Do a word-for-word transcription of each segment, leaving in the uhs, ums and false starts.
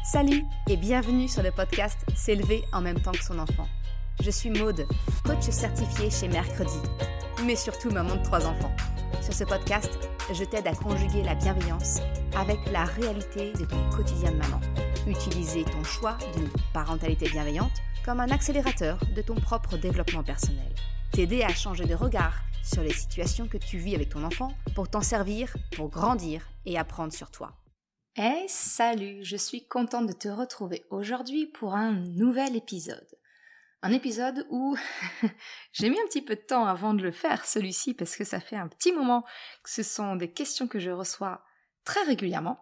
Salut et bienvenue sur le podcast S'élever en même temps que son enfant. Je suis Maude, coach certifiée chez Mercredi, mais surtout maman de trois enfants. Sur ce podcast, je t'aide à conjuguer la bienveillance avec la réalité de ton quotidien de maman. Utiliser ton choix d'une parentalité bienveillante comme un accélérateur de ton propre développement personnel. T'aider à changer de regard sur les situations que tu vis avec ton enfant pour t'en servir, pour grandir et apprendre sur toi. Hey, salut, je suis contente de te retrouver aujourd'hui pour un nouvel épisode. Un épisode où j'ai mis un petit peu de temps avant de le faire, celui-ci, parce que ça fait un petit moment que ce sont des questions que je reçois très régulièrement.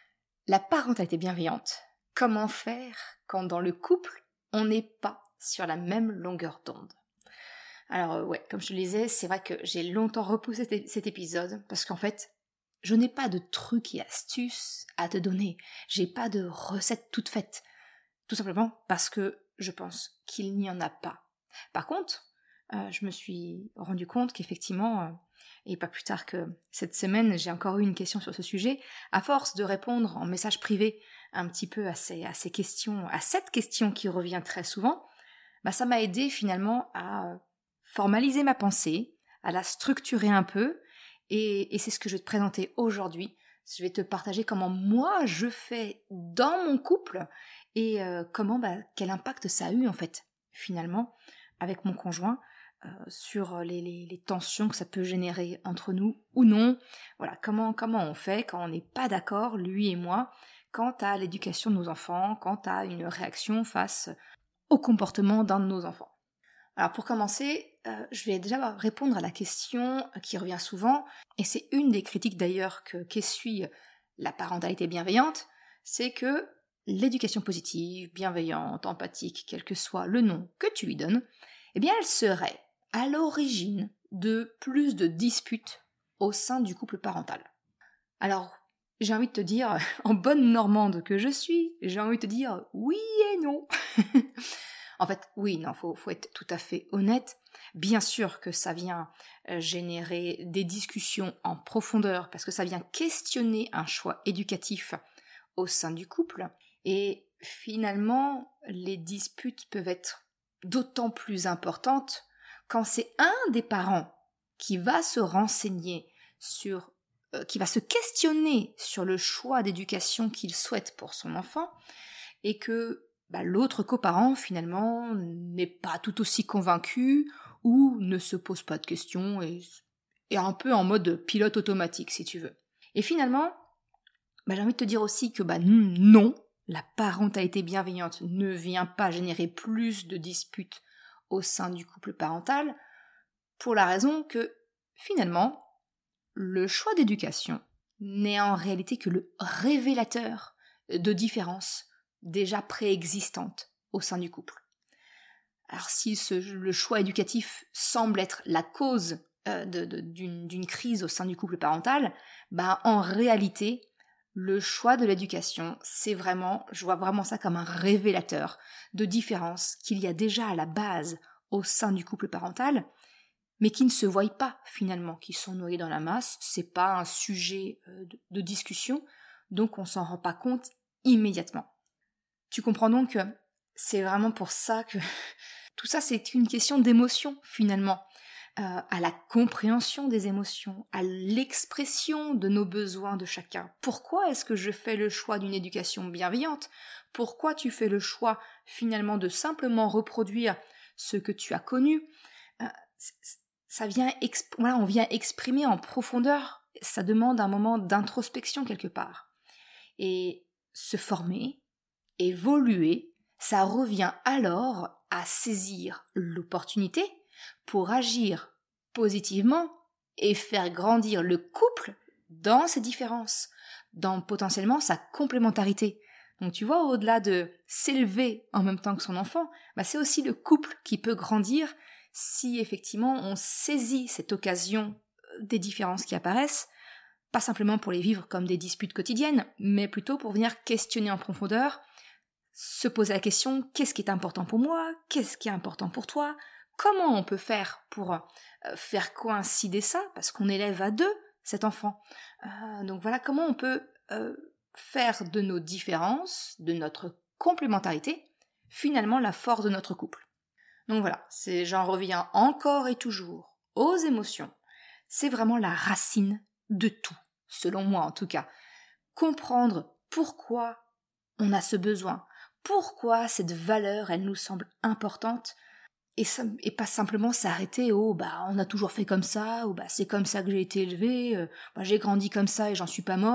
La parentalité bienveillante. Comment faire quand dans le couple, on n'est pas sur la même longueur d'onde? Alors ouais, comme je te le disais, c'est vrai que j'ai longtemps repoussé cet épisode, parce qu'en fait, je n'ai pas de trucs et astuces à te donner. J'ai pas de recettes toutes faites. Tout simplement parce que je pense qu'il n'y en a pas. Par contre, euh, je me suis rendu compte qu'effectivement, euh, et pas plus tard que cette semaine, j'ai encore eu une question sur ce sujet, à force de répondre en message privé un petit peu à ces, à ces questions, à cette question qui revient très souvent, bah ça m'a aidé finalement à formaliser ma pensée, à la structurer un peu, et, et c'est ce que je vais te présenter aujourd'hui. Je vais te partager comment moi je fais dans mon couple et euh, comment, bah, quel impact ça a eu en fait, finalement, avec mon conjoint, euh, sur les, les, les tensions que ça peut générer entre nous ou non. Voilà, comment, comment on fait quand on n'est pas d'accord, lui et moi, quant à l'éducation de nos enfants, quant à une réaction face au comportement d'un de nos enfants. Alors pour commencer, euh, je vais déjà répondre à la question qui revient souvent, et c'est une des critiques d'ailleurs que qu'essuie la parentalité bienveillante, c'est que l'éducation positive, bienveillante, empathique, quel que soit le nom que tu lui donnes, eh bien elle serait à l'origine de plus de disputes au sein du couple parental. Alors, j'ai envie de te dire, en bonne normande que je suis, j'ai envie de te dire oui et non. En fait, oui, non, faut, faut être tout à fait honnête. Bien sûr que ça vient euh, générer des discussions en profondeur, parce que ça vient questionner un choix éducatif au sein du couple. Et finalement, les disputes peuvent être d'autant plus importantes quand c'est un des parents qui va se renseigner sur, euh, qui va se questionner sur le choix d'éducation qu'il souhaite pour son enfant, et que bah, l'autre coparent, finalement, n'est pas tout aussi convaincu ou ne se pose pas de questions et est un peu en mode pilote automatique, si tu veux. Et finalement, bah, j'ai envie de te dire aussi que bah, non, la parentalité bienveillante ne vient pas générer plus de disputes au sein du couple parental, pour la raison que, finalement, le choix d'éducation n'est en réalité que le révélateur de différences déjà préexistantes au sein du couple. Alors si ce, le choix éducatif semble être la cause euh, de, de, d'une, d'une crise au sein du couple parental, bah en réalité, le choix de l'éducation, c'est vraiment, je vois vraiment ça comme un révélateur de différences qu'il y a déjà à la base au sein du couple parental, mais qui ne se voient pas finalement, qui sont noyés dans la masse. C'est pas un sujet euh, de, de discussion, donc on s'en rend pas compte immédiatement. Tu comprends donc que c'est vraiment pour ça que tout ça, c'est une question d'émotion, finalement, euh, à la compréhension des émotions, à l'expression de nos besoins de chacun. Pourquoi est-ce que je fais le choix d'une éducation bienveillante? Pourquoi tu fais le choix, finalement, de simplement reproduire ce que tu as connu? euh, ça vient, exp- voilà, on vient exprimer en profondeur, ça demande un moment d'introspection quelque part. Et se former, évoluer, ça revient alors à saisir l'opportunité pour agir positivement et faire grandir le couple dans ses différences, dans potentiellement sa complémentarité. Donc tu vois, au-delà de s'élever en même temps que son enfant, bah c'est aussi le couple qui peut grandir si effectivement on saisit cette occasion des différences qui apparaissent, pas simplement pour les vivre comme des disputes quotidiennes, mais plutôt pour venir questionner en profondeur, se poser la question, qu'est-ce qui est important pour moi? Qu'est-ce qui est important pour toi? Comment on peut faire pour euh, faire coïncider ça? Parce qu'on élève à deux cet enfant. Euh, donc voilà, comment on peut euh, faire de nos différences, de notre complémentarité, finalement la force de notre couple. Donc voilà, c'est, j'en reviens encore et toujours aux émotions. C'est vraiment la racine de tout, selon moi en tout cas. Comprendre pourquoi on a ce besoin, pourquoi cette valeur, elle nous semble importante, et, et pas simplement s'arrêter au « bah on a toujours fait comme ça » ou « bah c'est comme ça que j'ai été élevé, euh, bah, j'ai grandi comme ça et j'en suis pas mort ».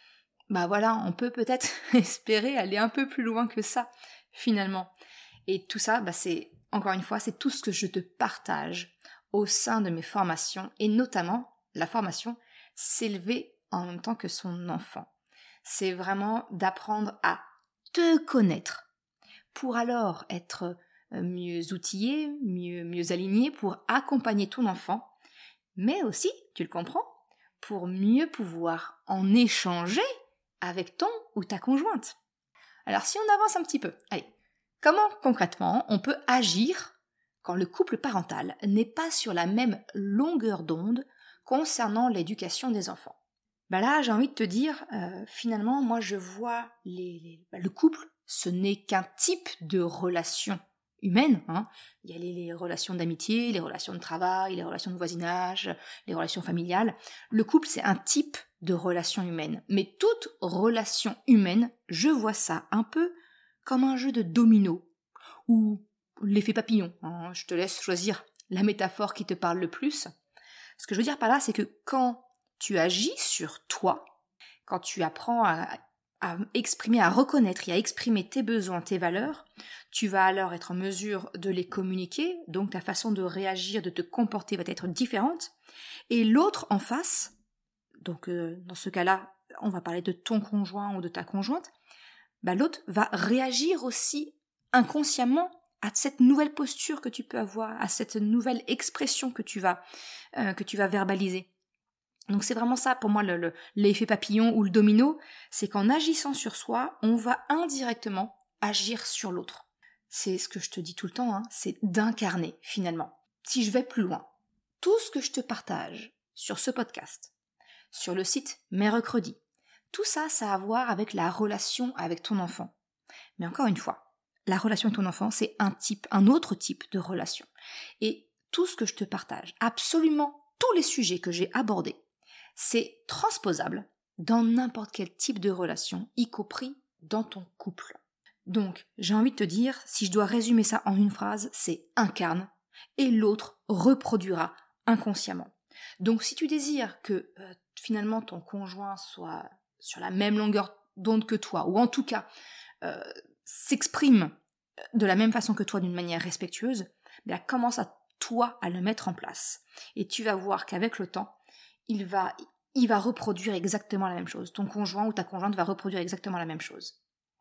Bah voilà, on peut peut-être espérer aller un peu plus loin que ça, finalement. Et tout ça, bah c'est, encore une fois, c'est tout ce que je te partage au sein de mes formations, et notamment la formation « S'élever en même temps que son enfant ». C'est vraiment d'apprendre à te connaître, pour alors être mieux outillé, mieux, mieux aligné, pour accompagner ton enfant, mais aussi, tu le comprends, pour mieux pouvoir en échanger avec ton ou ta conjointe. Alors si on avance un petit peu, allez, comment concrètement on peut agir quand le couple parental n'est pas sur la même longueur d'onde concernant l'éducation des enfants? Bah là, j'ai envie de te dire, euh, finalement, moi je vois les, les, bah, le couple, ce n'est qu'un type de relation humaine. Hein. Il y a les, les relations d'amitié, les relations de travail, les relations de voisinage, les relations familiales. Le couple, c'est un type de relation humaine. Mais toute relation humaine, je vois ça un peu comme un jeu de domino ou l'effet papillon. Hein. Je te laisse choisir la métaphore qui te parle le plus. Ce que je veux dire par là, c'est que quand tu agis sur toi, quand tu apprends à, à exprimer, à reconnaître et à exprimer tes besoins, tes valeurs, tu vas alors être en mesure de les communiquer, donc ta façon de réagir, de te comporter va être différente, et l'autre en face, donc euh, dans ce cas-là, on va parler de ton conjoint ou de ta conjointe, bah, l'autre va réagir aussi inconsciemment à cette nouvelle posture que tu peux avoir, à cette nouvelle expression que tu vas, euh, que tu vas verbaliser. Donc c'est vraiment ça pour moi le, le, l'effet papillon ou le domino, c'est qu'en agissant sur soi, on va indirectement agir sur l'autre. C'est ce que je te dis tout le temps, hein, c'est d'incarner finalement. Si je vais plus loin, tout ce que je te partage sur ce podcast, sur le site Mercredi, tout ça, ça a à voir avec la relation avec ton enfant. Mais encore une fois, la relation avec ton enfant, c'est un type, un autre type de relation. Et tout ce que je te partage, absolument tous les sujets que j'ai abordés, c'est transposable dans n'importe quel type de relation, y compris dans ton couple. Donc, j'ai envie de te dire, si je dois résumer ça en une phrase, c'est incarne, et l'autre reproduira inconsciemment. Donc, si tu désires que euh, finalement ton conjoint soit sur la même longueur d'onde que toi, ou en tout cas euh, s'exprime de la même façon que toi d'une manière respectueuse, bien, commence à toi à le mettre en place. Et tu vas voir qu'avec le temps, il va, il va reproduire exactement la même chose. Ton conjoint ou ta conjointe va reproduire exactement la même chose.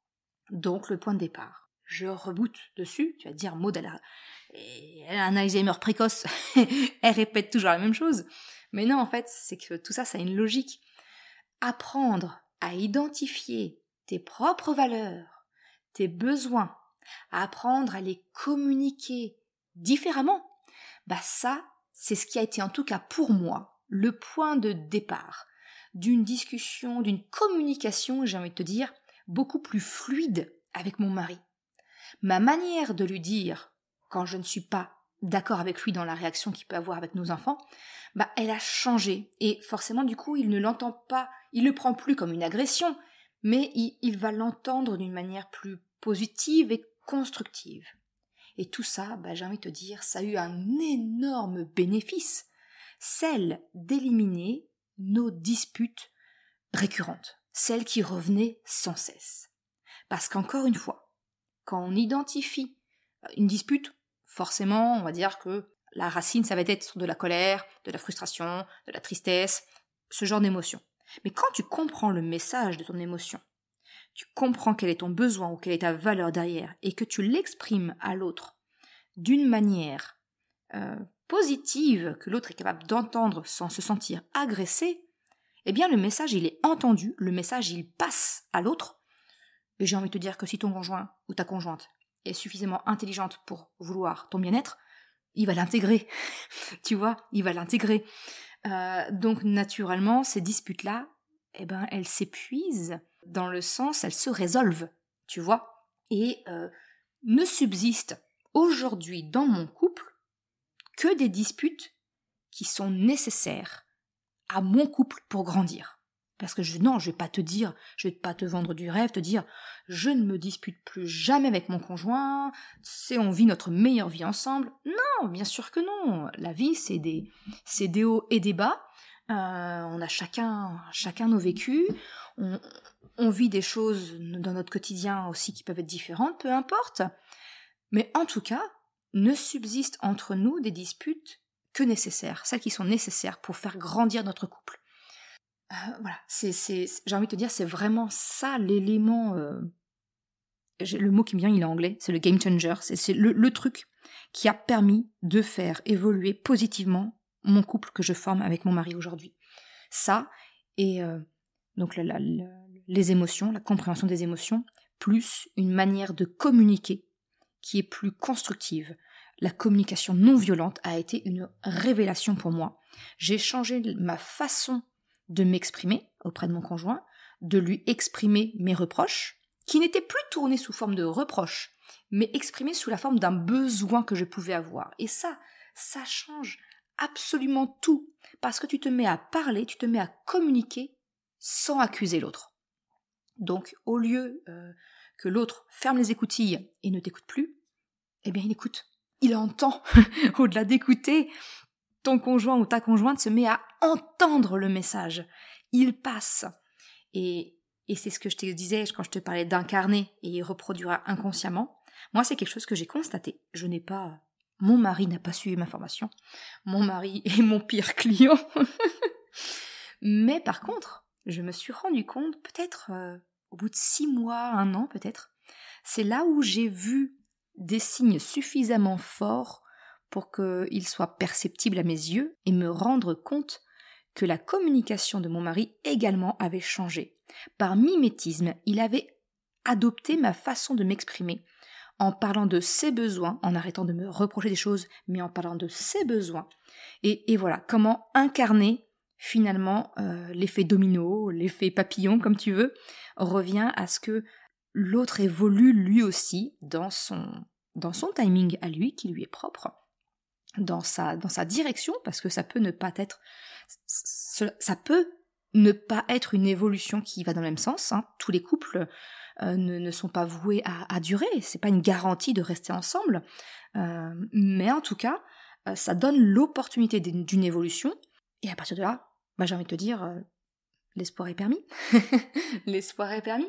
Donc, le point de départ. Je reboot dessus. Tu vas te dire, Maud, elle a, elle a un Alzheimer précoce. Elle répète toujours la même chose. Mais non, en fait, c'est que tout ça, ça a une logique. Apprendre à identifier tes propres valeurs, tes besoins, apprendre à les communiquer différemment, bah ça, c'est ce qui a été en tout cas pour moi le point de départ d'une discussion, d'une communication, j'ai envie de te dire, beaucoup plus fluide avec mon mari. Ma manière de lui dire, quand je ne suis pas d'accord avec lui dans la réaction qu'il peut avoir avec nos enfants, bah elle a changé. Et forcément, du coup, il ne l'entend pas, il le prend plus comme une agression, mais il, il va l'entendre d'une manière plus positive et constructive. Et tout ça, bah, j'ai envie de te dire, ça a eu un énorme bénéfice, celle d'éliminer nos disputes récurrentes, celles qui revenaient sans cesse. Parce qu'encore une fois, quand on identifie une dispute, forcément, on va dire que la racine, ça va être de la colère, de la frustration, de la tristesse, ce genre d'émotion. Mais quand tu comprends le message de ton émotion, tu comprends quel est ton besoin ou quelle est ta valeur derrière, et que tu l'exprimes à l'autre d'une manière euh, positive, que l'autre est capable d'entendre sans se sentir agressé, eh bien le message il est entendu, le message il passe à l'autre. Et j'ai envie de te dire que si ton conjoint ou ta conjointe est suffisamment intelligente pour vouloir ton bien-être, il va l'intégrer, tu vois, il va l'intégrer. Euh, donc naturellement, ces disputes-là, eh ben, elles s'épuisent dans le sens, elles se résolvent, tu vois. Et euh, ne subsiste aujourd'hui dans mon couple que des disputes qui sont nécessaires à mon couple pour grandir. Parce que je, non, je vais pas te dire, je vais pas te vendre du rêve, te dire, je ne me dispute plus jamais avec mon conjoint, c'est on vit notre meilleure vie ensemble. Non, bien sûr que non. La vie, c'est des, c'est des hauts et des bas. Euh, on a chacun, chacun nos vécus. On, on vit des choses dans notre quotidien aussi qui peuvent être différentes, peu importe. Mais en tout cas, ne subsistent entre nous des disputes que nécessaires, celles qui sont nécessaires pour faire grandir notre couple. Euh, voilà, c'est, c'est, j'ai envie de te dire, c'est vraiment ça l'élément. Euh, le mot qui me vient, il est anglais, c'est le game changer. C'est, c'est le, le truc qui a permis de faire évoluer positivement mon couple que je forme avec mon mari aujourd'hui. Ça, et euh, donc la, la, la, les émotions, la compréhension des émotions, plus une manière de communiquer qui est plus constructive. La communication non violente a été une révélation pour moi. J'ai changé ma façon de m'exprimer auprès de mon conjoint, de lui exprimer mes reproches, qui n'étaient plus tournés sous forme de reproches, mais exprimés sous la forme d'un besoin que je pouvais avoir. Et ça, ça change absolument tout, parce que tu te mets à parler, tu te mets à communiquer sans accuser l'autre. Donc, au lieu euh, que l'autre ferme les écoutilles et ne t'écoute plus, eh bien, il écoute. Il entend, au-delà d'écouter, ton conjoint ou ta conjointe se met à entendre le message. Il passe. Et, et c'est ce que je te disais quand je te parlais d'incarner et reproduire inconsciemment. Moi, c'est quelque chose que j'ai constaté. Je n'ai pas... Mon mari n'a pas suivi ma formation. Mon mari est mon pire client. Mais par contre, je me suis rendu compte, peut-être euh, au bout de six mois, un an peut-être, c'est là où j'ai vu des signes suffisamment forts pour qu'ils soient perceptibles à mes yeux et me rendre compte que la communication de mon mari également avait changé. Par mimétisme, il avait adopté ma façon de m'exprimer en parlant de ses besoins, en arrêtant de me reprocher des choses, mais en parlant de ses besoins. Et, et voilà, comment incarner finalement euh, l'effet domino, l'effet papillon, comme tu veux, revient à ce que l'autre évolue lui aussi dans son, dans son timing à lui, qui lui est propre. Dans sa, dans sa direction, parce que ça peut ne pas être ça peut ne pas être une évolution qui va dans le même sens, hein. Tous les couples euh, ne, ne sont pas voués à, à durer, c'est pas une garantie de rester ensemble, euh, mais en tout cas euh, ça donne l'opportunité d'une, d'une évolution, et à partir de là, bah, j'ai envie de te dire euh, l'espoir est permis. L'espoir est permis.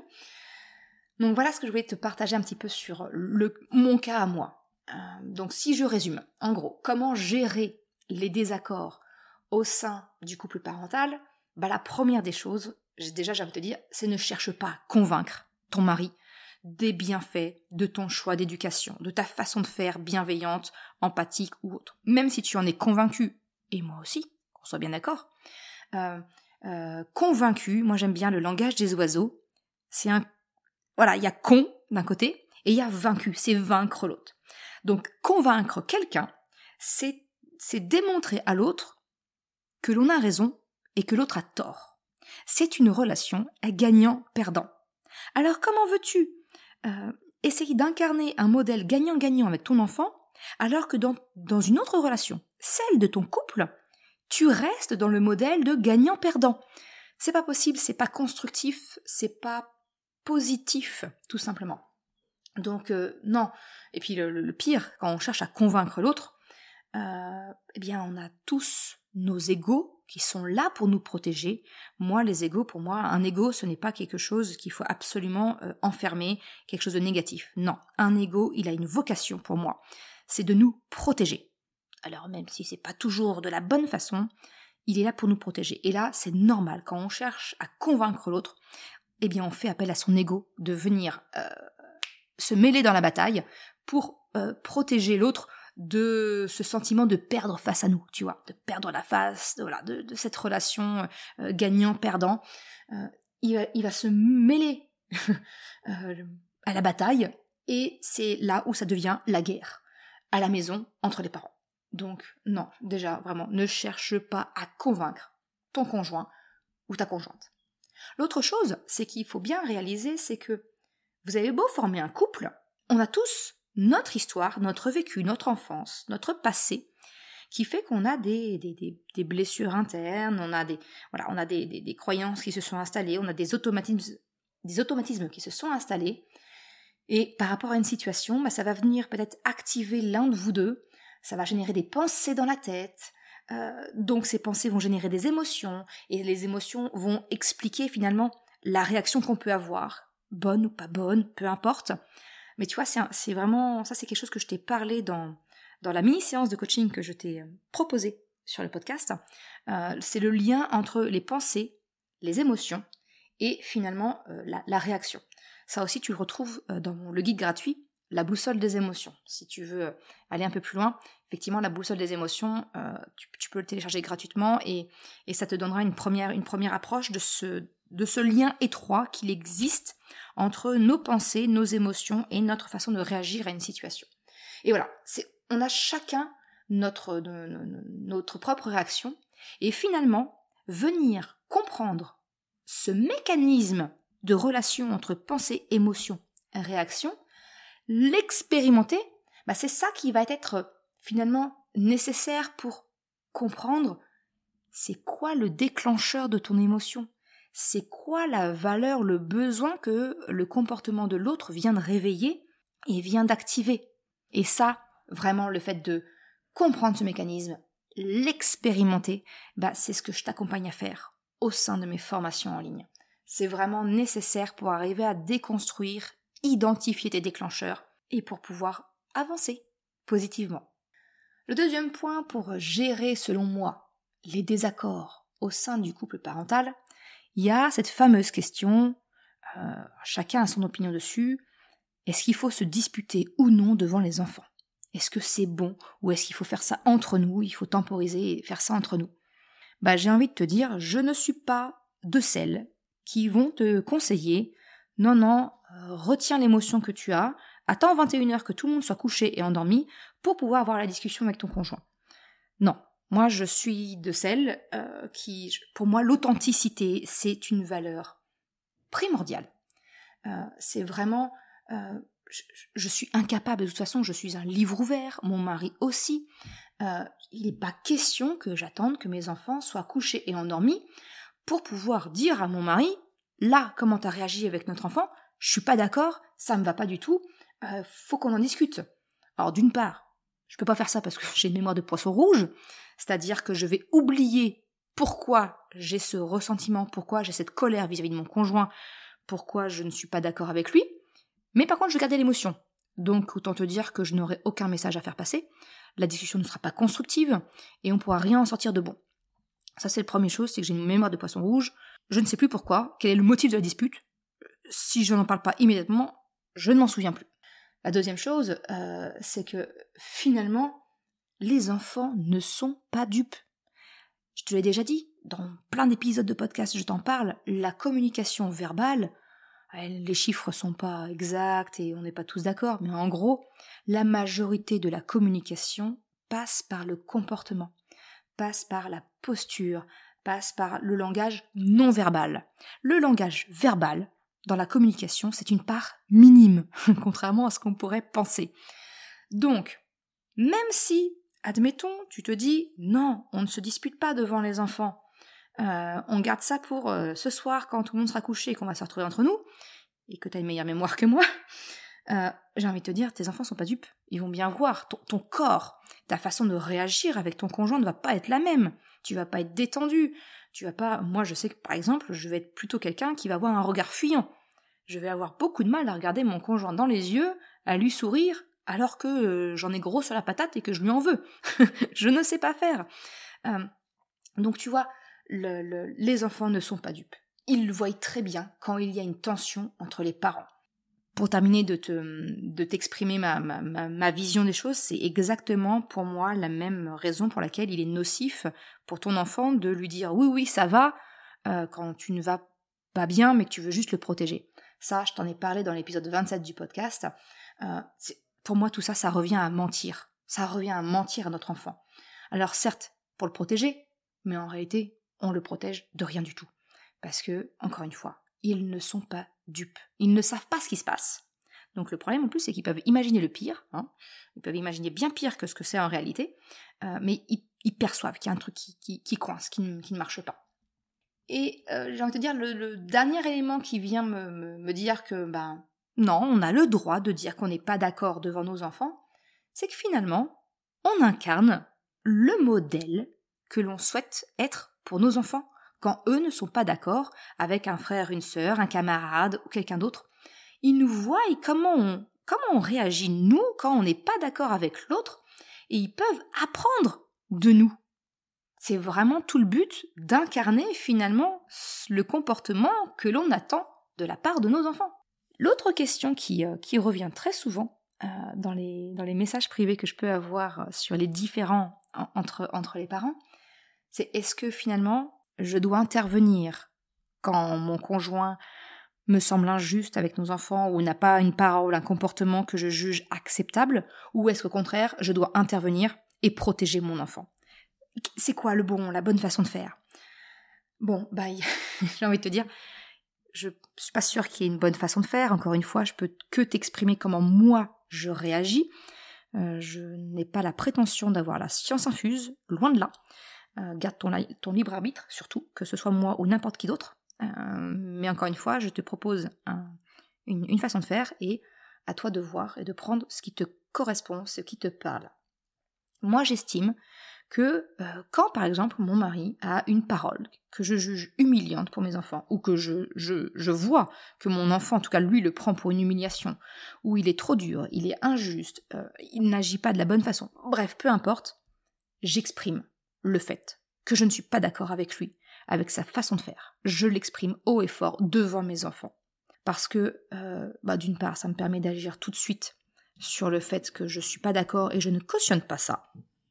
Donc voilà ce que je voulais te partager un petit peu sur le, mon cas à moi. Euh, donc si je résume, en gros, comment gérer les désaccords au sein du couple parental, bah la première des choses, déjà j'ai envie de te dire, c'est ne cherche pas à convaincre ton mari des bienfaits de ton choix d'éducation, de ta façon de faire bienveillante, empathique ou autre. Même si tu en es convaincu, et moi aussi, qu'on soit bien d'accord, euh, euh, convaincu, moi j'aime bien le langage des oiseaux, c'est un... Voilà, il y a con d'un côté, et il y a vaincu, c'est vaincre l'autre. Donc, convaincre quelqu'un, c'est, c'est démontrer à l'autre que l'on a raison et que l'autre a tort. C'est une relation à gagnant-perdant. Alors, comment veux-tu euh, essayer d'incarner un modèle gagnant-gagnant avec ton enfant, alors que dans, dans une autre relation, celle de ton couple, tu restes dans le modèle de gagnant-perdant? C'est pas possible, c'est pas constructif, c'est pas positif, tout simplement. Donc euh, non, et puis le, le pire, quand on cherche à convaincre l'autre, euh, eh bien on a tous nos égos qui sont là pour nous protéger. Moi, les égos, pour moi, un égo, ce n'est pas quelque chose qu'il faut absolument euh, enfermer, quelque chose de négatif. Non, un égo, il a une vocation pour moi, c'est de nous protéger. Alors même si c'est pas toujours de la bonne façon, il est là pour nous protéger. Et là, c'est normal, quand on cherche à convaincre l'autre, eh bien on fait appel à son égo de venir... Euh, se mêler dans la bataille pour euh, protéger l'autre de ce sentiment de perdre face à nous, tu vois, de perdre la face, de, voilà, de, de cette relation euh, gagnant-perdant. Euh, il, va, il va se mêler euh, à la bataille, et c'est là où ça devient la guerre, à la maison, entre les parents. Donc non, déjà, vraiment, ne cherche pas à convaincre ton conjoint ou ta conjointe. L'autre chose, c'est qu'il faut bien réaliser, c'est que vous avez beau former un couple, on a tous notre histoire, notre vécu, notre enfance, notre passé, qui fait qu'on a des, des, des, des blessures internes, on a, des, voilà, on a des, des, des croyances qui se sont installées, on a des automatismes, des automatismes qui se sont installés, et par rapport à une situation, bah, ça va venir peut-être activer l'un de vous deux, ça va générer des pensées dans la tête, euh, donc ces pensées vont générer des émotions, et les émotions vont expliquer finalement la réaction qu'on peut avoir, bonne ou pas bonne, peu importe. Mais tu vois, c'est, un, c'est vraiment, ça c'est quelque chose que je t'ai parlé dans, dans la mini-séance de coaching que je t'ai proposée sur le podcast. Euh, c'est le lien entre les pensées, les émotions et finalement euh, la, la réaction. Ça aussi, tu le retrouves euh, dans le guide gratuit, la boussole des émotions. Si tu veux aller un peu plus loin, effectivement, la boussole des émotions, euh, tu, tu peux le télécharger gratuitement et, et ça te donnera une première, une première approche de ce, de ce lien étroit qu'il existe entre nos pensées, nos émotions et notre façon de réagir à une situation. Et voilà, c'est, on a chacun notre, notre propre réaction et finalement, venir comprendre ce mécanisme de relation entre pensée, émotion et réaction, l'expérimenter, bah c'est ça qui va être finalement nécessaire pour comprendre c'est quoi le déclencheur de ton émotion, c'est quoi la valeur, le besoin que le comportement de l'autre vient de réveiller et vient d'activer. Et ça, vraiment, le fait de comprendre ce mécanisme, l'expérimenter, bah c'est ce que je t'accompagne à faire au sein de mes formations en ligne. C'est vraiment nécessaire pour arriver à déconstruire, identifier tes déclencheurs et pour pouvoir avancer positivement. Le deuxième point pour gérer, selon moi, les désaccords au sein du couple parental, il y a cette fameuse question, euh, chacun a son opinion dessus, est-ce qu'il faut se disputer ou non devant les enfants ? Est-ce que c'est bon ou est-ce qu'il faut faire ça entre nous, il faut temporiser et faire ça entre nous ? Bah, j'ai envie de te dire, je ne suis pas de celles qui vont te conseiller, non, non, euh, retiens l'émotion que tu as, attends vingt et une heures que tout le monde soit couché et endormi pour pouvoir avoir la discussion avec ton conjoint. Non, moi je suis de celles euh, qui, pour moi, l'authenticité, c'est une valeur primordiale. Euh, c'est vraiment, euh, je, je suis incapable, de toute façon, je suis un livre ouvert, mon mari aussi. Euh, il n'est pas question que j'attende que mes enfants soient couchés et endormis pour pouvoir dire à mon mari, là, comment tu as réagi avec notre enfant, je suis pas d'accord, ça me va pas du tout, euh, faut qu'on en discute. Alors d'une part, je peux pas faire ça parce que j'ai une mémoire de poisson rouge, c'est-à-dire que je vais oublier pourquoi j'ai ce ressentiment, pourquoi j'ai cette colère vis-à-vis de mon conjoint, pourquoi je ne suis pas d'accord avec lui, mais par contre je vais garder l'émotion. Donc autant te dire que je n'aurai aucun message à faire passer, la discussion ne sera pas constructive et on pourra rien en sortir de bon. Ça c'est la première chose, c'est que j'ai une mémoire de poisson rouge, je ne sais plus pourquoi, quel est le motif de la dispute, si je n'en parle pas immédiatement, je ne m'en souviens plus. La deuxième chose, euh, c'est que finalement, les enfants ne sont pas dupes. Je te l'ai déjà dit, dans plein d'épisodes de podcast, je t'en parle, la communication verbale, les chiffres sont pas exacts et on n'est pas tous d'accord, mais en gros, la majorité de la communication passe par le comportement, passe par la posture, passe par le langage non verbal. Le langage verbal, dans la communication, c'est une part minime, contrairement à ce qu'on pourrait penser. Donc, même si, admettons, tu te dis, non, on ne se dispute pas devant les enfants, euh, on garde ça pour euh, ce soir quand tout le monde sera couché et qu'on va se retrouver entre nous, et que tu as une meilleure mémoire que moi, euh, j'ai envie de te dire, tes enfants sont pas dupes, ils vont bien voir, ton, ton corps, ta façon de réagir avec ton conjoint ne va pas être la même, tu vas pas être détendu, tu vas pas, moi je sais que par exemple, je vais être plutôt quelqu'un qui va avoir un regard fuyant, je vais avoir beaucoup de mal à regarder mon conjoint dans les yeux, à lui sourire, alors que euh, j'en ai gros sur la patate et que je lui en veux. Je ne sais pas faire. Euh, donc tu vois, le, le, les enfants ne sont pas dupes. Ils le voient très bien quand il y a une tension entre les parents. Pour terminer de, te, de t'exprimer ma, ma, ma, ma vision des choses, c'est exactement pour moi la même raison pour laquelle il est nocif pour ton enfant de lui dire oui, oui, ça va, euh, quand tu ne vas pas bien, mais que tu veux juste le protéger. Ça, je t'en ai parlé dans l'épisode vingt-sept du podcast. Euh, c'est, pour moi, tout ça, ça revient à mentir. Ça revient à mentir à notre enfant. Alors certes, pour le protéger, mais en réalité, on le protège de rien du tout. Parce que, encore une fois, ils ne sont pas dupes. Ils ne savent pas ce qui se passe. Donc le problème en plus, c'est qu'ils peuvent imaginer le pire. Hein. Ils peuvent imaginer bien pire que ce que c'est en réalité. Euh, mais ils, ils perçoivent qu'il y a un truc qui, qui, qui coince, qui ne, qui ne marche pas. Et euh, j'ai envie de te dire, le, le dernier élément qui vient me, me, me dire que, ben, non, on a le droit de dire qu'on n'est pas d'accord devant nos enfants, c'est que finalement, on incarne le modèle que l'on souhaite être pour nos enfants, quand eux ne sont pas d'accord avec un frère, une sœur, un camarade ou quelqu'un d'autre. Ils nous voient et comment on, comment on réagit, nous, quand on n'est pas d'accord avec l'autre, et ils peuvent apprendre de nous. C'est vraiment tout le but d'incarner finalement le comportement que l'on attend de la part de nos enfants. L'autre question qui, euh, qui revient très souvent euh, dans, les, dans les messages privés que je peux avoir sur les différends en, entre, entre les parents, c'est est-ce que finalement je dois intervenir quand mon conjoint me semble injuste avec nos enfants ou n'a pas une parole, un comportement que je juge acceptable, ou est-ce qu'au contraire je dois intervenir et protéger mon enfant? C'est quoi le bon, la bonne façon de faire? Bon, bah, j'ai envie de te dire, je suis pas sûre qu'il y ait une bonne façon de faire. Encore une fois, je peux que t'exprimer comment moi je réagis. Euh, je n'ai pas la prétention d'avoir la science infuse, loin de là. Euh, garde ton, ton libre arbitre, surtout, que ce soit moi ou n'importe qui d'autre. Euh, mais encore une fois, je te propose un, une, une façon de faire et à toi de voir et de prendre ce qui te correspond, ce qui te parle. Moi, j'estime que euh, quand, par exemple, mon mari a une parole que je juge humiliante pour mes enfants, ou que je, je, je vois que mon enfant, en tout cas lui, le prend pour une humiliation, ou il est trop dur, il est injuste, euh, il n'agit pas de la bonne façon, bref, peu importe, j'exprime le fait que je ne suis pas d'accord avec lui, avec sa façon de faire. Je l'exprime haut et fort devant mes enfants. Parce que, euh, bah, d'une part, ça me permet d'agir tout de suite sur le fait que je ne suis pas d'accord et je ne cautionne pas ça.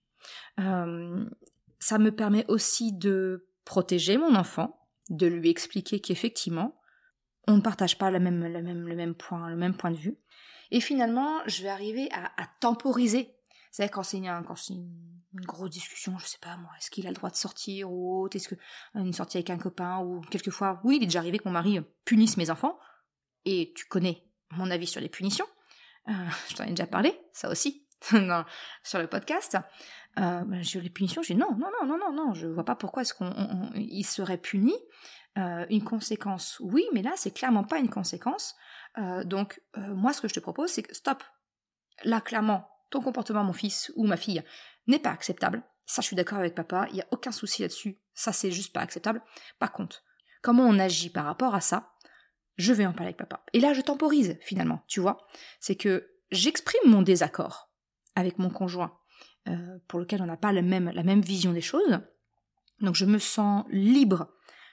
Euh, ça me permet aussi de protéger mon enfant, de lui expliquer qu'effectivement, on ne partage pas la même, la même, le, même point, le même point de vue. Et finalement, je vais arriver à, à temporiser. C'est-à-dire quand c'est, une, quand c'est une, une grosse discussion, je sais pas moi, est-ce qu'il a le droit de sortir ou autre, est-ce que une sortie avec un copain, ou quelquefois, oui, il est déjà arrivé que mon mari punisse mes enfants, et tu connais mon avis sur les punitions, euh, je t'en ai déjà parlé, ça aussi, dans, sur le podcast. Euh, ben, sur les punitions, j'ai dit non, non, non, non, non, non, je vois pas pourquoi est-ce qu'on on, on, il serait puni. Euh, une conséquence, oui, mais là, c'est clairement pas une conséquence. Euh, donc, euh, moi, ce que je te propose, c'est que stop. Là, clairement, ton comportement, mon fils ou ma fille, n'est pas acceptable. Ça, je suis d'accord avec papa, il n'y a aucun souci là-dessus. Ça, c'est juste pas acceptable. Par contre, comment on agit par rapport à ça, je vais en parler avec papa. Et là, je temporise, finalement, tu vois. C'est que j'exprime mon désaccord avec mon conjoint, euh, pour lequel on n'a pas la même, la même vision des choses. Donc, je me sens libre.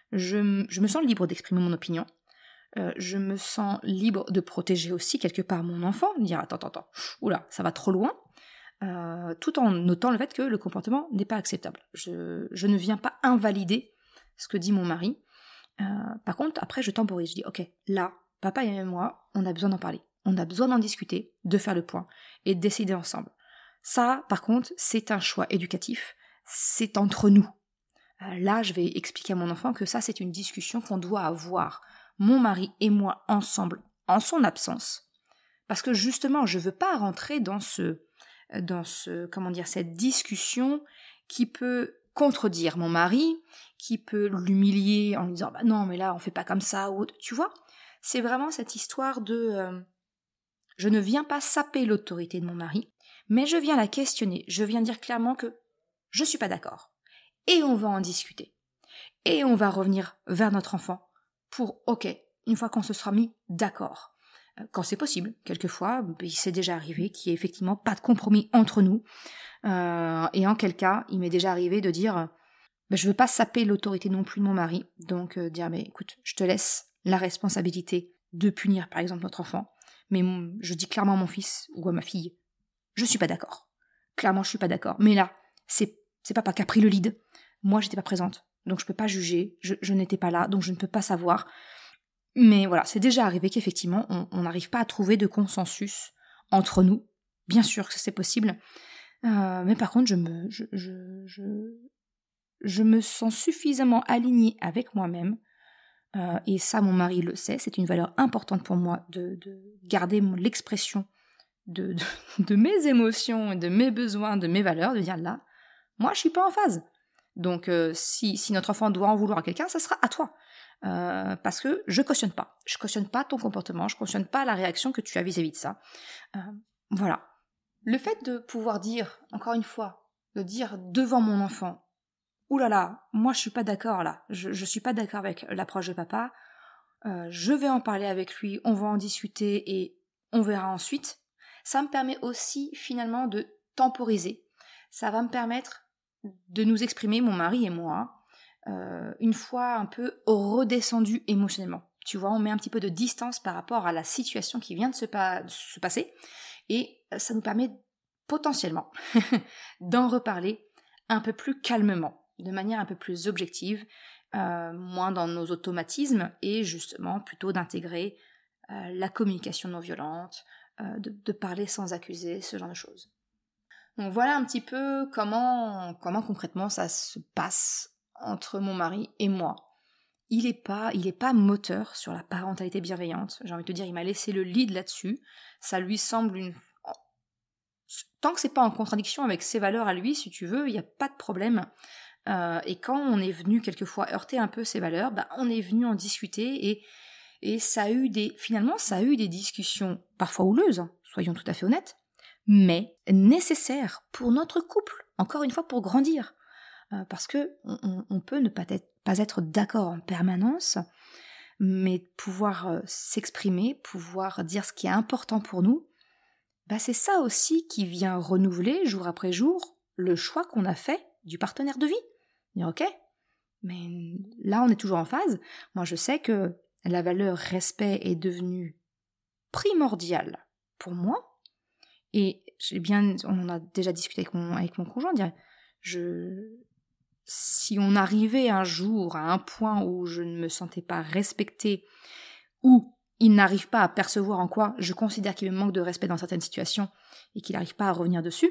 Je, je me sens libre d'exprimer mon opinion. Euh, je me sens libre de protéger aussi quelque part mon enfant, de dire attends, attends, attends, oula, ça va trop loin, euh, tout en notant le fait que le comportement n'est pas acceptable. Je, je ne viens pas invalider ce que dit mon mari. Euh, par contre, après, je temporise, je dis ok, là, papa et moi, on a besoin d'en parler, on a besoin d'en discuter, de faire le point et de décider ensemble. Ça, par contre, c'est un choix éducatif, c'est entre nous. Euh, là, je vais expliquer à mon enfant que ça, c'est une discussion qu'on doit avoir, mon mari et moi ensemble, en son absence, parce que justement, je veux pas rentrer dans ce, dans ce, comment dire, cette discussion qui peut contredire mon mari, qui peut l'humilier en lui disant bah non mais là on fait pas comme ça ou autre. Tu vois, c'est vraiment cette histoire de, euh, je ne viens pas saper l'autorité de mon mari, mais je viens la questionner, je viens dire clairement que je suis pas d'accord, et on va en discuter, et on va revenir vers notre enfant. Pour, ok, une fois qu'on se sera mis d'accord, quand c'est possible, quelquefois, il s'est déjà arrivé qu'il n'y ait effectivement pas de compromis entre nous, euh, et en quel cas, il m'est déjà arrivé de dire, ben, je veux pas saper l'autorité non plus de mon mari, donc euh, dire, mais écoute, je te laisse la responsabilité de punir par exemple notre enfant, mais mon, je dis clairement à mon fils ou à ma fille, je suis pas d'accord, clairement je suis pas d'accord, mais là, c'est, c'est papa qui a pris le lead, moi j'étais pas présente, donc je peux pas juger, je, je n'étais pas là, donc je ne peux pas savoir. Mais voilà, c'est déjà arrivé qu'effectivement, on n'arrive pas à trouver de consensus entre nous. Bien sûr que c'est possible. Euh, mais par contre, je me, je, je, je, je me sens suffisamment alignée avec moi-même Euh, et ça, mon mari le sait, c'est une valeur importante pour moi de, de garder mon, l'expression de, de, de mes émotions, de mes besoins, de mes valeurs, de dire là, moi je suis pas en phase. Donc euh, si, si notre enfant doit en vouloir à quelqu'un, ça sera à toi. Euh, parce que je cautionne pas. Je cautionne pas ton comportement, je cautionne pas la réaction que tu as vis-à-vis de ça. Euh, voilà. Le fait de pouvoir dire, encore une fois, de dire devant mon enfant, ouh là là, moi je suis pas d'accord là, je, je suis pas d'accord avec l'approche de papa, euh, je vais en parler avec lui, on va en discuter et on verra ensuite. Ça me permet aussi finalement de temporiser. Ça va me permettre de nous exprimer, mon mari et moi, euh, une fois un peu redescendu émotionnellement. Tu vois, on met un petit peu de distance par rapport à la situation qui vient de se, pa- de se passer et ça nous permet potentiellement d'en reparler un peu plus calmement, de manière un peu plus objective, euh, moins dans nos automatismes et justement plutôt d'intégrer euh, la communication non violente, euh, de, de parler sans accuser, ce genre de choses. Donc voilà un petit peu comment, comment concrètement ça se passe entre mon mari et moi. Il est pas, il est pas moteur sur la parentalité bienveillante. J'ai envie de te dire, il m'a laissé le lead là-dessus. Ça lui semble une... Tant que c'est pas en contradiction avec ses valeurs à lui, si tu veux, il n'y a pas de problème. Euh, et quand on est venu quelquefois heurter un peu ses valeurs, bah, on est venu en discuter et, et ça a eu des... Finalement, ça a eu des discussions parfois houleuses, hein, soyons tout à fait honnêtes, mais nécessaires pour notre couple, encore une fois pour grandir. Euh, parce que on, on peut ne pas être, pas être d'accord en permanence, mais pouvoir euh, s'exprimer, pouvoir dire ce qui est important pour nous, bah c'est ça aussi qui vient renouveler jour après jour le choix qu'on a fait du partenaire de vie. Dire ok, mais là on est toujours en phase. Moi je sais que la valeur respect est devenue primordiale pour moi. Et j'ai bien, on en a déjà discuté avec mon, avec mon conjoint, dire, je, si on arrivait un jour à un point où je ne me sentais pas respectée, ou il n'arrive pas à percevoir en quoi je considère qu'il me manque de respect dans certaines situations, et qu'il n'arrive pas à revenir dessus,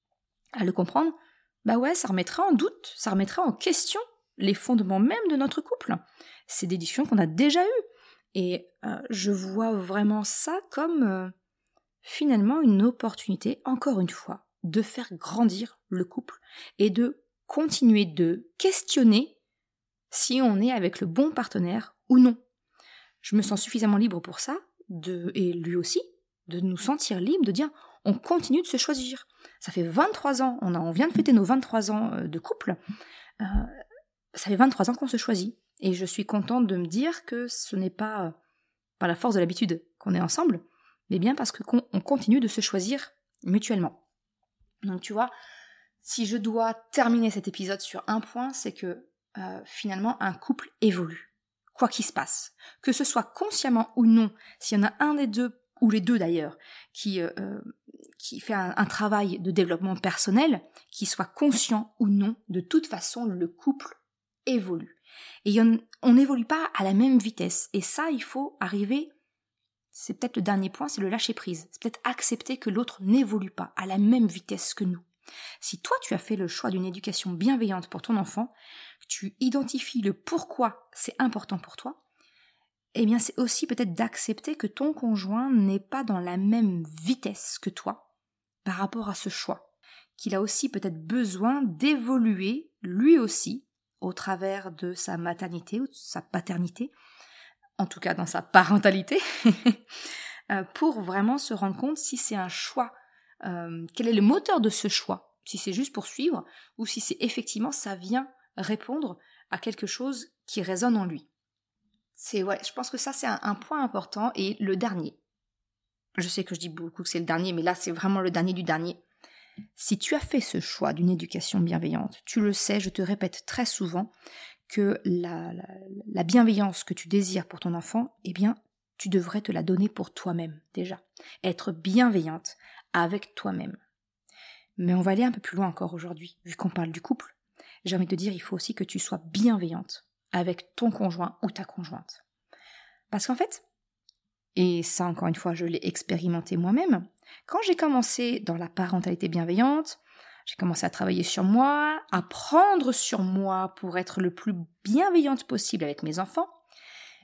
à le comprendre, bah ouais, ça remettra en doute, ça remettra en question les fondements même de notre couple. C'est des discussions qu'on a déjà eues. Et euh, je vois vraiment ça comme... Euh, finalement une opportunité, encore une fois, de faire grandir le couple et de continuer de questionner si on est avec le bon partenaire ou non. Je me sens suffisamment libre pour ça, de, et lui aussi, de nous sentir libres, de dire on continue de se choisir. Ça fait vingt-trois ans, on, a, on vient de fêter nos vingt-trois ans de couple, euh, ça fait vingt-trois ans qu'on se choisit. Et je suis contente de me dire que ce n'est pas euh, par la force de l'habitude qu'on est ensemble, mais bien parce qu'on continue de se choisir mutuellement. Donc tu vois, si je dois terminer cet épisode sur un point, c'est que euh, finalement un couple évolue, quoi qu'il se passe. Que ce soit consciemment ou non, s'il y en a un des deux, ou les deux d'ailleurs, qui, euh, qui fait un, un travail de développement personnel, qui soit conscient ou non, de toute façon le couple évolue. Et on n'évolue pas à la même vitesse, et ça il faut arriver... C'est peut-être le dernier point, c'est le lâcher-prise. C'est peut-être accepter que l'autre n'évolue pas à la même vitesse que nous. Si toi, tu as fait le choix d'une éducation bienveillante pour ton enfant, tu identifies le pourquoi c'est important pour toi, eh bien c'est aussi peut-être d'accepter que ton conjoint n'est pas dans la même vitesse que toi par rapport à ce choix. Qu'il a aussi peut-être besoin d'évoluer, lui aussi, au travers de sa maternité ou de sa paternité, en tout cas dans sa parentalité, pour vraiment se rendre compte si c'est un choix, euh, quel est le moteur de ce choix, si c'est juste pour suivre, ou si c'est effectivement ça vient répondre à quelque chose qui résonne en lui. C'est, ouais, je pense que ça c'est un, un point important, et le dernier, je sais que je dis beaucoup que c'est le dernier, mais là c'est vraiment le dernier du dernier. Si tu as fait ce choix d'une éducation bienveillante, tu le sais, je te répète très souvent, que la, la, la bienveillance que tu désires pour ton enfant, eh bien, tu devrais te la donner pour toi-même, déjà. Être bienveillante avec toi-même. Mais on va aller un peu plus loin encore aujourd'hui, vu qu'on parle du couple. J'ai envie de te dire, il faut aussi que tu sois bienveillante avec ton conjoint ou ta conjointe. Parce qu'en fait, et ça encore une fois, je l'ai expérimenté moi-même, quand j'ai commencé dans la parentalité bienveillante, j'ai commencé à travailler sur moi, à prendre sur moi pour être le plus bienveillante possible avec mes enfants,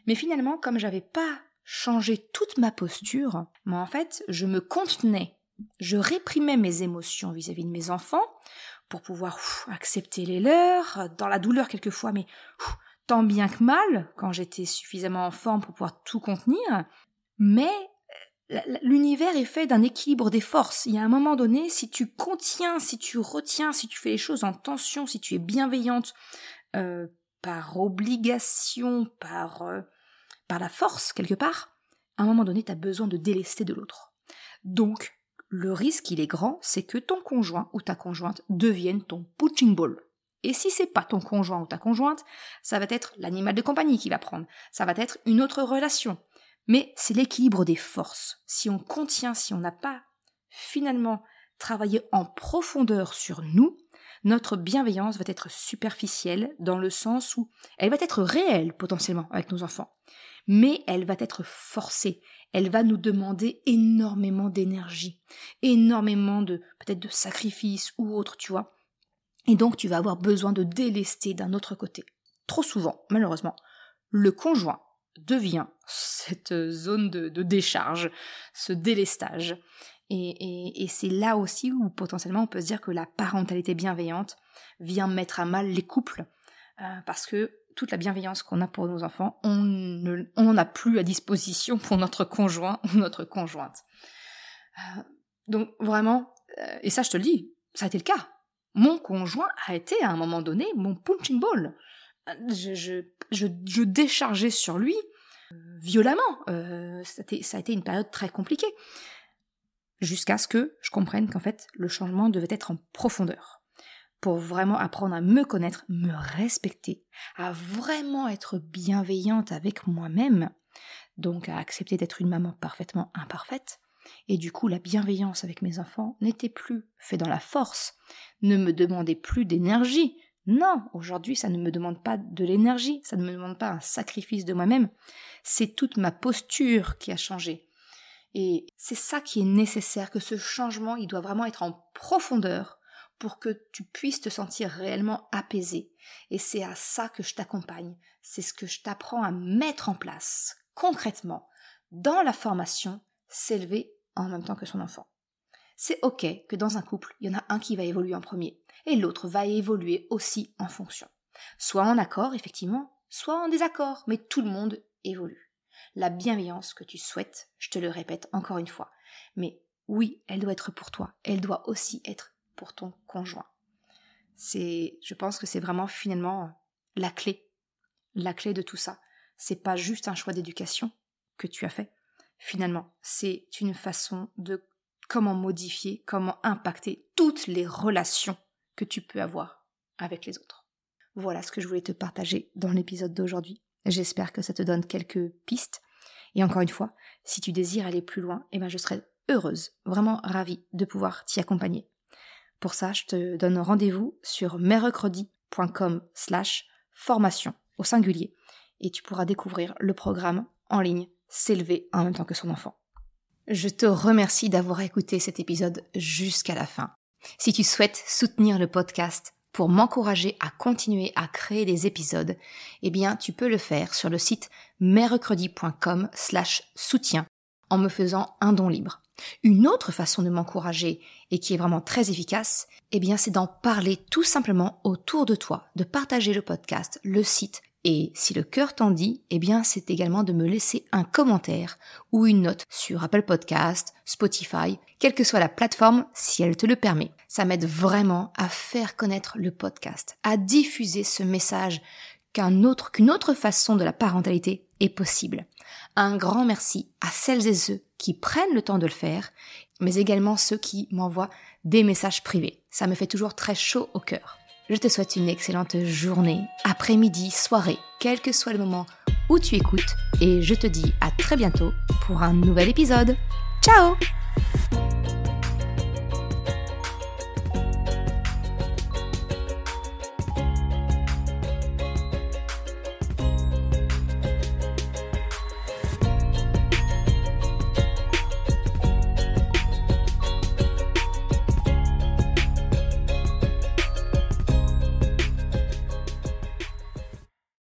Mais finalement, comme j'avais pas changé toute ma posture, mais en fait, je me contenais, je réprimais mes émotions vis-à-vis de mes enfants pour pouvoir ouf, accepter les leurs, dans la douleur quelquefois, mais ouf, tant bien que mal, quand j'étais suffisamment en forme pour pouvoir tout contenir. Mais l'univers est fait d'un équilibre des forces. Il y a un moment donné, si tu contiens, si tu retiens, si tu fais les choses en tension, si tu es bienveillante, euh, par obligation, par, euh, par la force quelque part, à un moment donné, tu as besoin de délester de l'autre. Donc, le risque, il est grand, c'est que ton conjoint ou ta conjointe devienne ton punching ball. Et si c'est pas ton conjoint ou ta conjointe, ça va être l'animal de compagnie qui va prendre. Ça va être une autre relation. Mais c'est l'équilibre des forces. Si on contient, si on n'a pas finalement travaillé en profondeur sur nous, notre bienveillance va être superficielle dans le sens où elle va être réelle potentiellement avec nos enfants. Mais elle va être forcée. Elle va nous demander énormément d'énergie, énormément de, peut-être de sacrifices ou autre, tu vois. Et donc tu vas avoir besoin de délester d'un autre côté. Trop souvent, malheureusement, le conjoint devient cette zone de, de décharge, ce délestage. Et, et, et c'est là aussi où potentiellement on peut se dire que la parentalité bienveillante vient mettre à mal les couples, euh, parce que toute la bienveillance qu'on a pour nos enfants, on n'en a plus à disposition pour notre conjoint ou notre conjointe. Euh, donc vraiment, euh, et ça je te le dis, ça a été le cas. Mon conjoint a été à un moment donné mon punching ball. Je, je, je, je déchargeais sur lui euh, violemment. Euh, ça, a été, ça a été une période très compliquée. Jusqu'à ce que je comprenne qu'en fait, le changement devait être en profondeur. Pour vraiment apprendre à me connaître, me respecter, à vraiment être bienveillante avec moi-même, donc à accepter d'être une maman parfaitement imparfaite. Et du coup, la bienveillance avec mes enfants n'était plus faite dans la force, ne me demandait plus d'énergie. Non, aujourd'hui, ça ne me demande pas de l'énergie, ça ne me demande pas un sacrifice de moi-même. C'est toute ma posture qui a changé. Et c'est ça qui est nécessaire, que ce changement, il doit vraiment être en profondeur pour que tu puisses te sentir réellement apaisé. Et c'est à ça que je t'accompagne. C'est ce que je t'apprends à mettre en place, concrètement, dans la formation S'élever en même temps que son enfant. C'est ok que dans un couple, il y en a un qui va évoluer en premier, et l'autre va évoluer aussi en fonction. Soit en accord, effectivement, soit en désaccord, mais tout le monde évolue. La bienveillance que tu souhaites, je te le répète encore une fois, mais oui, elle doit être pour toi, elle doit aussi être pour ton conjoint. C'est, je pense que c'est vraiment finalement la clé, la clé de tout ça. C'est pas juste un choix d'éducation que tu as fait. Finalement, c'est une façon de comment modifier, comment impacter toutes les relations que tu peux avoir avec les autres. Voilà ce que je voulais te partager dans l'épisode d'aujourd'hui. J'espère que ça te donne quelques pistes. Et encore une fois, si tu désires aller plus loin, eh ben je serai heureuse, vraiment ravie de pouvoir t'y accompagner. Pour ça, je te donne rendez-vous sur mercredi.com slash formation au singulier et tu pourras découvrir le programme en ligne S'élever en même temps que son enfant. Je te remercie d'avoir écouté cet épisode jusqu'à la fin. Si tu souhaites soutenir le podcast pour m'encourager à continuer à créer des épisodes, eh bien tu peux le faire sur le site mercredi.com slash soutien en me faisant un don libre. Une autre façon de m'encourager et qui est vraiment très efficace, eh bien c'est d'en parler tout simplement autour de toi, de partager le podcast, le site. Et si le cœur t'en dit, eh bien c'est également de me laisser un commentaire ou une note sur Apple Podcast, Spotify, quelle que soit la plateforme si elle te le permet. Ça m'aide vraiment à faire connaître le podcast, à diffuser ce message qu'un autre, qu'une autre façon de la parentalité est possible. Un grand merci à celles et ceux qui prennent le temps de le faire, mais également ceux qui m'envoient des messages privés. Ça me fait toujours très chaud au cœur. Je te souhaite une excellente journée, après-midi, soirée, quel que soit le moment où tu écoutes, et je te dis à très bientôt pour un nouvel épisode. Ciao!